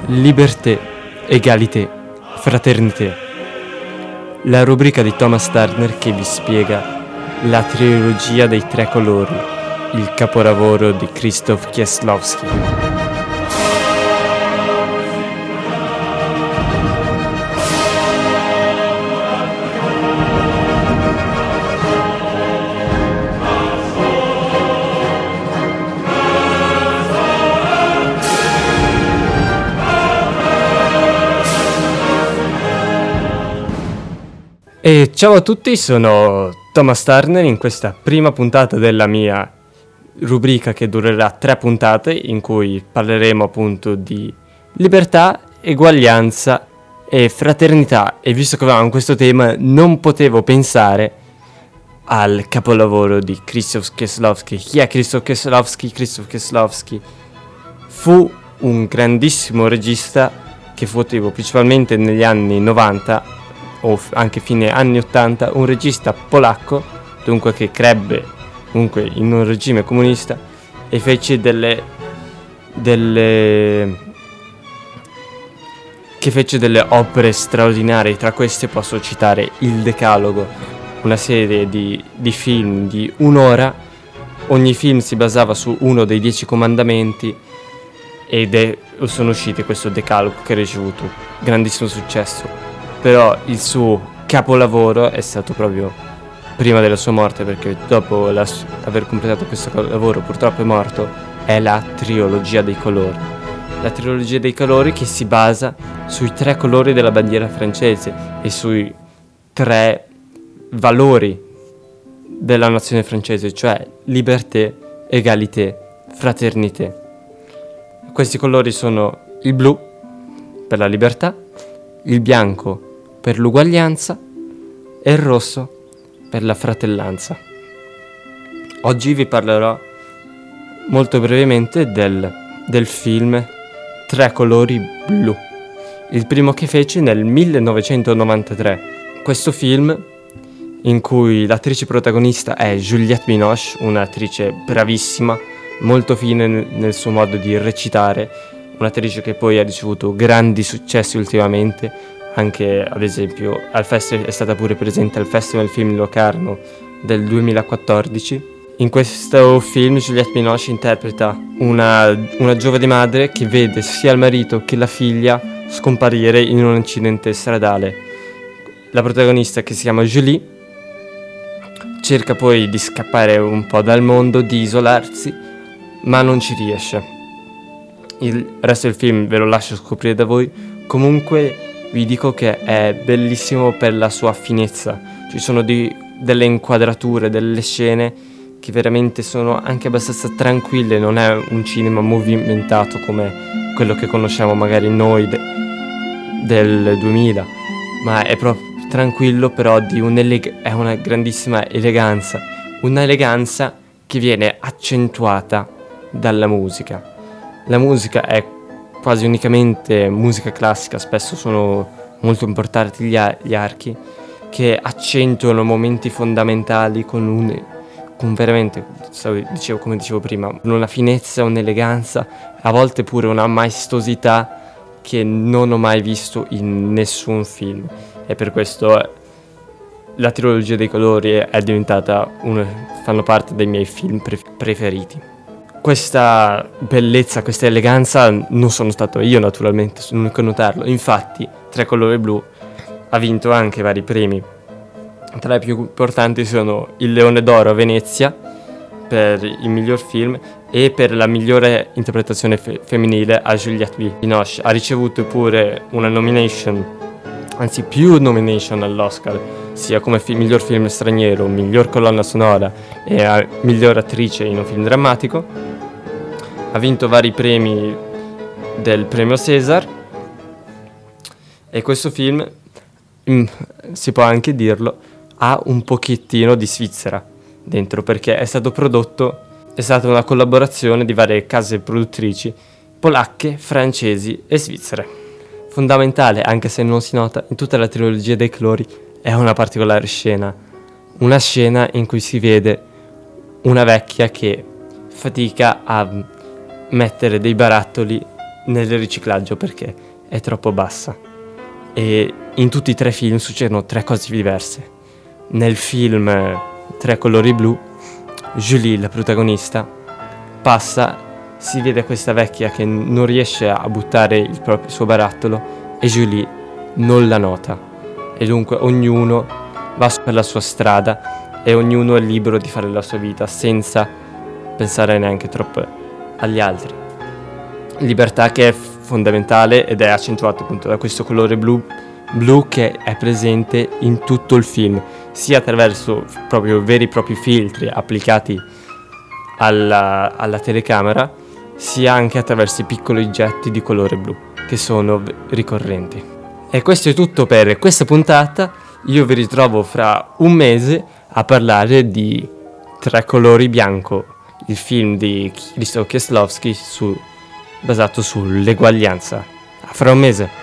Liberté, égalité, fraternité. La rubrica di Thomas Turner che vi spiega la trilogia dei tre colori, il capolavoro di Krzysztof Kieślowski. E ciao a tutti, sono Thomas Turner in questa prima puntata della mia rubrica che durerà 3 puntate in cui parleremo appunto di libertà, eguaglianza e fraternità. E visto che avevamo questo tema non potevo pensare al capolavoro di Krzysztof Kieślowski. Chi è Krzysztof Kieślowski? Krzysztof Kieślowski fu un grandissimo regista che fu attivo principalmente negli anni 90 o anche fine anni 80, un regista polacco, dunque che crebbe comunque in un regime comunista e fece delle opere straordinarie. Tra queste posso citare Il Decalogo, una serie di film di un'ora. Ogni film si basava su uno dei 10 comandamenti ed sono usciti questo Decalogo che ha ricevuto grandissimo successo. Però il suo capolavoro è stato proprio prima della sua morte, perché dopo aver completato questo lavoro purtroppo è morto, è la trilogia dei colori. La trilogia dei colori che si basa sui 3 colori della bandiera francese e sui 3 valori della nazione francese, cioè liberté, égalité, fraternité. Questi colori sono il blu per la libertà, il bianco per l'uguaglianza e il rosso per la fratellanza. Oggi vi parlerò molto brevemente del film Tre colori blu, il primo che fece nel 1993. Questo film, in cui l'attrice protagonista è Juliette Binoche, un'attrice bravissima, molto fine nel suo modo di recitare, un'attrice che poi ha ricevuto grandi successi ultimamente. Anche ad esempio è stata pure presente al Festival Film di Locarno del 2014. In questo film Juliette Binoche interpreta una giovane madre che vede sia il marito che la figlia scomparire in un incidente stradale. La protagonista, che si chiama Julie, cerca poi di scappare un po' dal mondo, di isolarsi, ma non ci riesce. Il resto del film ve lo lascio scoprire da voi. Comunque vi dico che è bellissimo per la sua finezza. Ci sono delle inquadrature, delle scene che veramente sono anche abbastanza tranquille. Non è un cinema movimentato come quello che conosciamo magari noi del 2000, ma è proprio tranquillo, però è una grandissima eleganza. Un'eleganza che viene accentuata dalla musica. La musica è quasi unicamente musica classica, spesso sono molto importanti gli archi che accentuano momenti fondamentali con veramente, come dicevo prima, una finezza, un'eleganza, a volte pure una maestosità che non ho mai visto in nessun film. E per questo la trilogia dei colori è diventata fanno parte dei miei film preferiti. Questa bellezza, questa eleganza non sono stato io naturalmente, sono l'unico a notarlo. Infatti Tre colori blu ha vinto anche vari premi. Tra i più importanti sono il Leone d'Oro a Venezia per il miglior film e per la migliore interpretazione femminile a Juliette Binoche. Ha ricevuto pure una nomination, anzi più nomination all'Oscar, sia come miglior film straniero, miglior colonna sonora e miglior attrice in un film drammatico. Ha vinto vari premi del premio César e questo film, si può anche dirlo, ha un pochettino di Svizzera dentro, perché è stata una collaborazione di varie case produttrici polacche, francesi e svizzere. Fondamentale, anche se non si nota, in tutta la trilogia dei colori è una particolare scena, una scena in cui si vede una vecchia che fatica a mettere dei barattoli nel riciclaggio perché è troppo bassa. E in tutti i 3 film succedono 3 cose diverse. Nel film Tre colori blu, Julie, la protagonista, passa, si vede questa vecchia che non riesce a buttare il suo barattolo e Julie non la nota. E dunque ognuno va per la sua strada e ognuno è libero di fare la sua vita senza pensare neanche troppo agli altri. Libertà che è fondamentale ed è accentuata appunto da questo colore blu che è presente in tutto il film, sia attraverso proprio veri e propri filtri applicati alla telecamera, sia anche attraverso i piccoli oggetti di colore blu che sono ricorrenti. E questo è tutto per questa puntata. Io vi ritrovo fra un mese a parlare di Tre colori bianco, il film di Krzysztof Kieslowski basato sull'eguaglianza. A fra un mese.